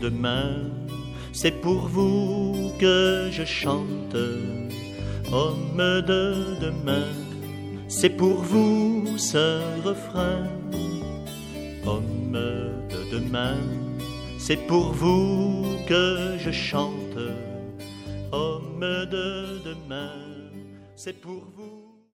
demain, c'est pour vous que je chante. Homme de demain, c'est pour vous ce refrain. Homme de demain, c'est pour vous que je chante. Homme de demain, c'est pour vous.